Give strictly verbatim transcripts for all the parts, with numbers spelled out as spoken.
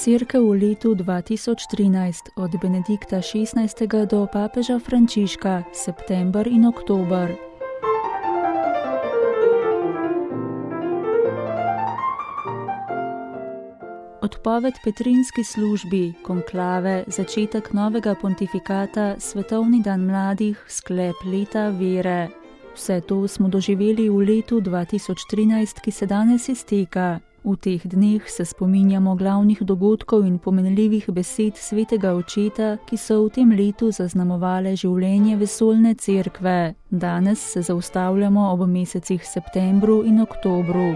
Cerkev v letu dva tisoč trinajst od Benedikta šestnajstega do papeža Frančiška, september in oktober. Odpoved Petrinski službi, konklave, začetek novega pontifikata, svetovni dan mladih, sklep leta vere. Vse to smo doživeli v letu dva tisoč trinajst, ki se danes izteka. V teh dneh se spominjamo glavnih dogodkov in pomenljivih besed svetega očeta, ki so v tem letu zaznamovale življenje vesoljne cerkve. Danes se zaustavljamo ob mesecih septembru in oktobru.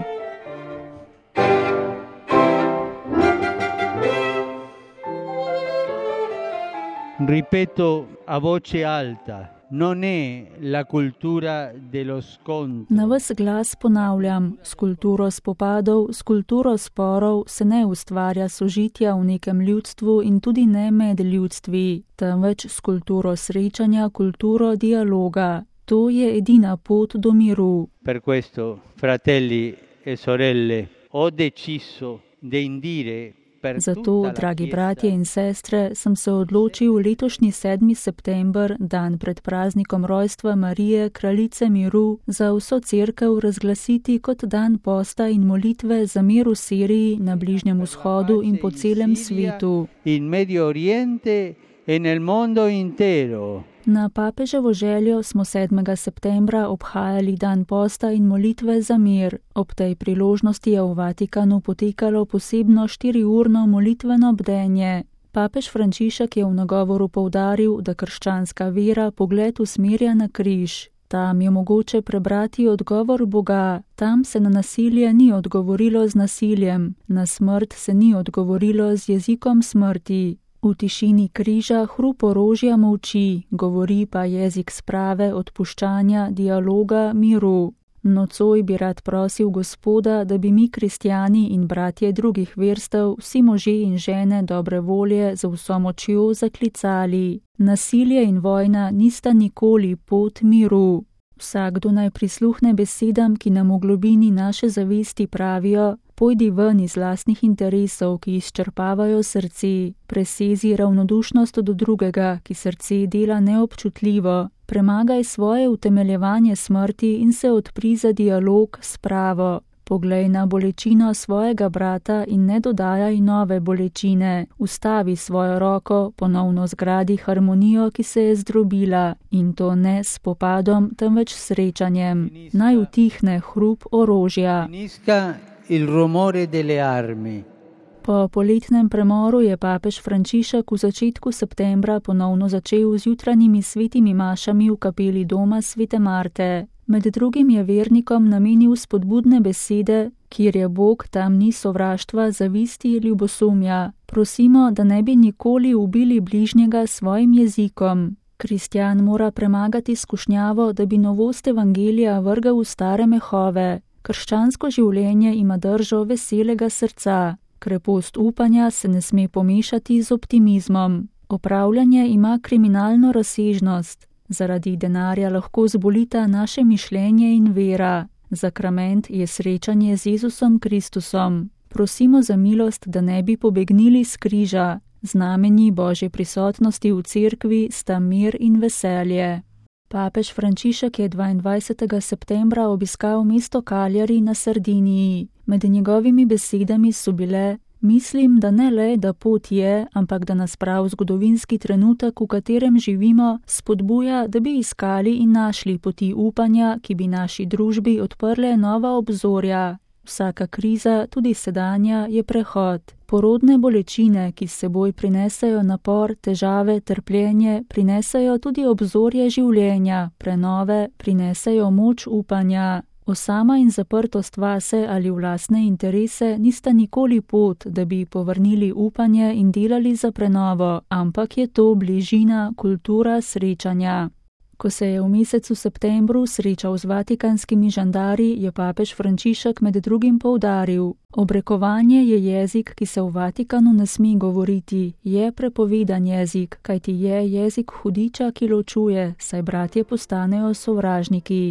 Ripeto a voce alta. Non è la cultura dello scontro. Na ves glas ponavljam, s kulturo spopadov, s kulturo sporov se ne ustvarja sožitja v nekem ljudstvu in tudi ne med ljudstvi, temveč s kulturo srečanja, kulturo dialoga. To je edina pot do miru. Per questo, fratelli e sorelle, ho deciso di indire. Zato, dragi bratje in sestre, sem se odločil letošnji sedmi september, dan pred praznikom rojstva Marije, kraljice miru, za vso cerkev razglasiti kot dan posta in molitve za mir v Siriji, na Bližnjem vzhodu in po celem svetu. In Medio Oriente e nel mondo intero. Na papeževo željo smo sedmega septembra obhajali dan posta in molitve za mir. Ob tej priložnosti je v Vatikanu potekalo posebno štiriurno molitveno bdenje. Papež Frančišek je v nagovoru poudaril, da krščanska vera pogled usmerja na križ. Tam je mogoče prebrati odgovor Boga. Tam se na nasilje ni odgovorilo z nasiljem, na smrt se ni odgovorilo z jezikom smrti. V tišini križa hrup orožja molči, govori pa jezik sprave, odpuščanja, dialoga, miru. Nocoj bi rad prosil Gospoda, da bi mi kristjani in bratje drugih verstev, vsi može in žene dobre volje z vso močjo zaklicali. Nasilje in vojna nista nikoli pot miru. Vsakdo naj prisluhne besedam, ki nam v globini naše zavesti pravijo: pojdi ven iz lastnih interesov, ki izčrpavajo srce, presezi ravnodušnost do drugega, ki srce dela neobčutljivo, premagaj svoje utemeljevanje smrti in se odpri za dialog s pravo. Poglej na bolečino svojega brata in ne dodajaj nove bolečine. Ustavi svojo roko, ponovno zgradi harmonijo, ki se je zdrobila, in to ne s spopadom, temveč srečanjem. Naj utihne hrup orožja. Il rumore delle armi. Po poletnem premoru je papež Frančišek v začetku septembra ponovno začel z jutranjimi svetimi mašami v kapeli doma svete Marte. Med drugim je vernikom namenil spodbudne besede: kjer je Bog, tam ni sovraštva, zavisti, ljubosumja. Prosimo, da ne bi nikoli ubili bližnjega svojim jezikom. Kristjan mora premagati skušnjavo, da bi novost evangelija vrgel v stare mehove. Krščansko življenje ima držo veselega srca. Krepost upanja se ne sme pomešati z optimizmom. Opravljanje ima kriminalno razsežnost. Zaradi denarja lahko zbolita naše mišljenje in vera. Zakrament je srečanje z Jezusom Kristusom. Prosimo za milost, da ne bi pobegnili s križa. Znamenji Božje prisotnosti v cerkvi sta mir in veselje. Papež Frančišek je dvaindvajsetega septembra obiskal mesto Cagliari na Sardiniji. Med njegovimi besedami so bile: mislim, da ne le, da pot je, ampak da nas prav zgodovinski trenutek, v katerem živimo, spodbuja, da bi iskali in našli poti upanja, ki bi naši družbi odprle nova obzorja. Vsaka kriza, tudi sedanja, je prehod. Porodne bolečine, ki s seboj prinesejo napor, težave, trpljenje, prinesejo tudi obzorje življenja, prenove, prinesejo moč upanja. Osama in zaprtost vase ali v lastne interese nista nikoli pot, da bi povrnili upanje in delali za prenovo, ampak je to bližina, kultura srečanja. Ko se je v mesecu septembru srečal z vatikanskimi žandari, je papež Frančišek med drugim poudaril: obrekovanje je jezik, ki se v Vatikanu ne sme govoriti, je prepovedan jezik, kajti je jezik hudiča, ki ločuje, saj bratje postanejo sovražniki.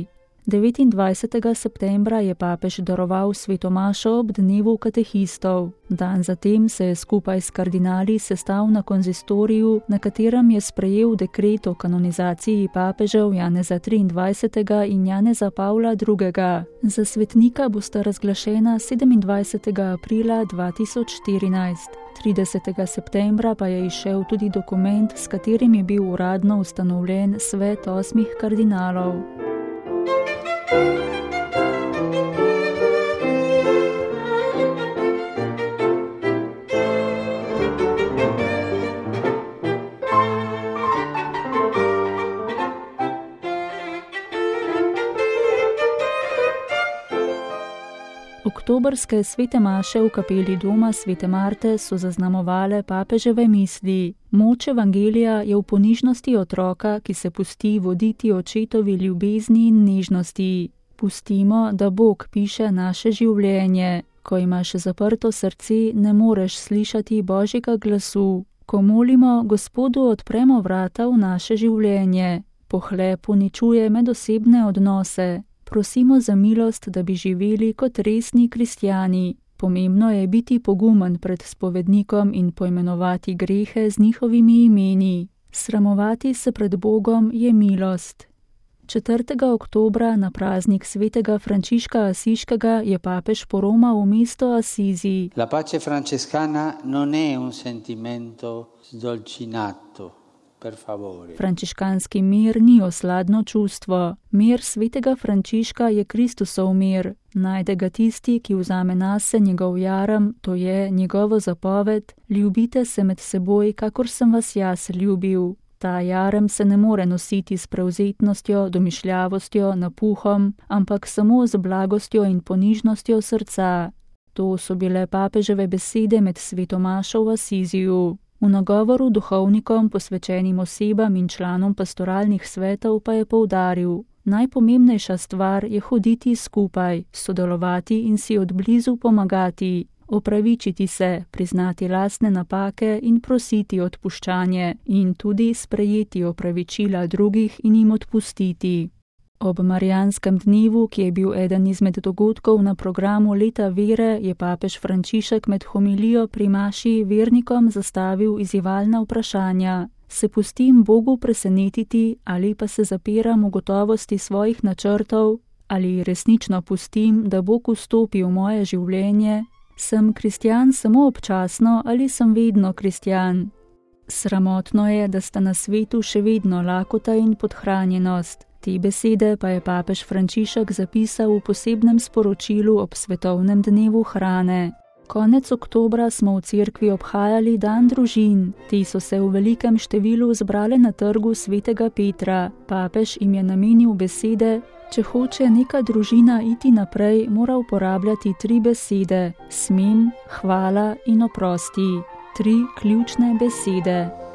devetindvajsetega septembra je papež daroval svetomašo ob dnevu katehistov. Dan zatem se je skupaj s kardinali sestal na konzistoriju, na katerem je sprejel dekret o kanonizaciji papežev Janeza triindvajsetega in Janeza Pavla drugega. Za svetnika bosta razglašena sedemindvajsetega aprila dva tisoč štirinajst. tridesetega septembra pa je izšel tudi dokument, s katerim je bil uradno ustanovljen svet osmih kardinalov. Oktobrske svete maše v kapeli doma svete Marte so zaznamovale papeževe misli. Moč evangelija je v ponižnosti otroka, ki se pusti voditi očetovi ljubezni in nežnosti. Pustimo, da Bog piše naše življenje. Ko imaš zaprto srce, ne moreš slišati Božjega glasu. Ko molimo, Gospodu odpremo vrata v naše življenje. Pohlep uničuje medosebne odnose. Prosimo za milost, da bi živeli kot resni kristjani. Pomembno je biti pogumen pred spovednikom in poimenovati grehe z njihovimi imeni. Sramovati se pred Bogom je milost. četrtega oktobra na praznik svetega Frančiška Asiškega je papež poromal v mesto Asizi. La pace francescana non è un sentimento sdolcinato. Frančiškanski mir ni osladno čustvo. Mir svetega Frančiška je Kristusov mir. Najde ga tisti, ki vzame nase njegov jarem, to je njegovo zapoved: ljubite se med seboj, kakor sem vas jaz ljubil. Ta jarem se ne more nositi s prevzetnostjo, domišljavostjo, napuhom, ampak samo z blagostjo in ponižnostjo srca. To so bile papeževe besede med svetomašo v Asiziju. V nagovoru duhovnikom, posvečenim osebam in članom pastoralnih svetov pa je poudaril: najpomembnejša stvar je hoditi skupaj, sodelovati in si odblizu pomagati, opravičiti se, priznati lastne napake in prositi odpuščanje in tudi sprejeti opravičila drugih in jim odpustiti. Ob Marijanskem dnevu, ki je bil eden izmed dogodkov na programu Leta vere, je papež Frančišek med homilijo pri maši vernikom zastavil izzivalna vprašanja. Se pustim Bogu presenetiti ali pa se zapiram v gotovosti svojih načrtov? Ali resnično pustim, da Bog vstopi v moje življenje? Sem kristjan samo občasno ali sem vedno kristjan? Sramotno je, da sta na svetu še vedno lakota in podhranjenost. Te besede pa je papež Frančišek zapisal v posebnem sporočilu ob svetovnem dnevu hrane. Konec oktobra smo v cerkvi obhajali dan družin. Te so se v velikem številu zbrale na trgu svetega Petra. Papež jim je namenil besede: če hoče neka družina iti naprej, mora uporabljati tri besede: smem, hvala in oprosti. Tri ključne besede.